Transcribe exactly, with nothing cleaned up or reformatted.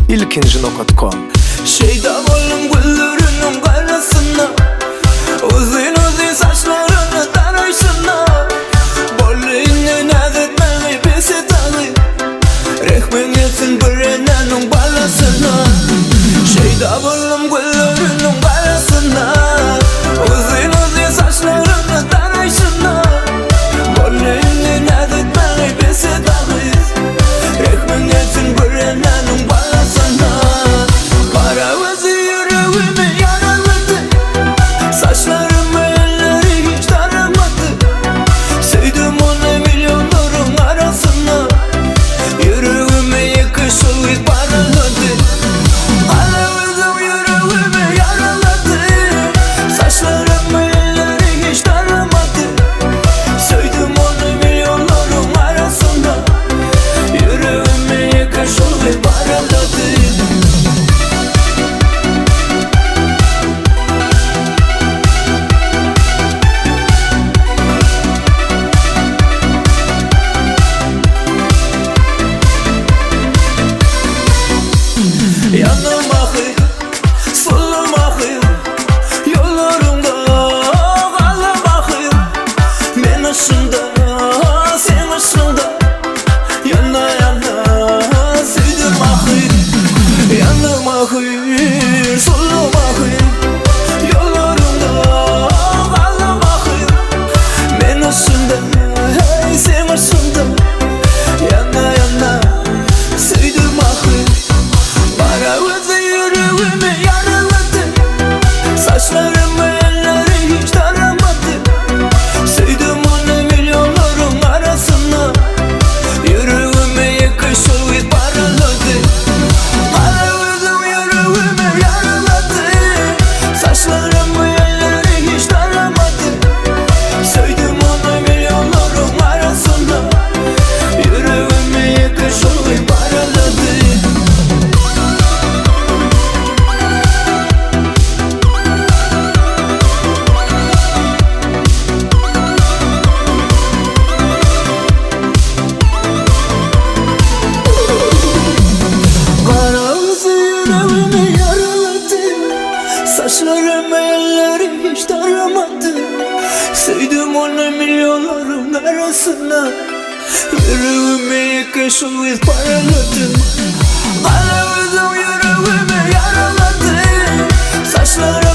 ilkinci nokta com. Şeyda oldum güllerinin karasına, uzun uzun saçlarını tarayışına, bolluyunu nazetmeni pesi tağı, rehmin etsin birenenin balasına. Şeyda oldum güllerinin karasına, uzun uzun saçlarını tarayışına, bolluyunu nazetmeni pesi tağı, rehmin etsin birenenin balasına. Kara gözü yüreğimi yaraladı, saçlarımı elleri hiç taramadı. Sevdim onu milyonların arasına, yüreğimi yıkışıl hiç paraladı. Kara gözü yüreğimi yaraladı, saçlarımı elleri hiç taramadı. Sevdim onu milyonların arasına, yüreğimi yıkışıl hiç paraladı. Yanım akıyor, solum akıyor, yollarımda kalım akıyor. Ben ışığında, sen ışığında, yana yana sevdim akıyor. Yanım akıyor, solum akıyor, yollarımda kalım akıyor. Ben ışığında, hey sen ışığında, yana yana sevdim akıyor. Kara gözü yüreğimi yaraladı, saçlarımı elleri hiç taramadı. Sevdim onu milyonların arasına, yüreğimi yıkışıl hiç paraladı. Kara gözü yüreğimi yaraladı, saçlarımı elleri hiç taramadı. Sevdim onu milyonların arasına, yüreğimi yıkışıl hiç paraladı. Saçlarım elleri hiç taramadı. Sevdim onu milyonların arasına, yüreğimi yıkışıl hiç paraladı. Kara gözüm yüreğimi yaraladı, saçlarım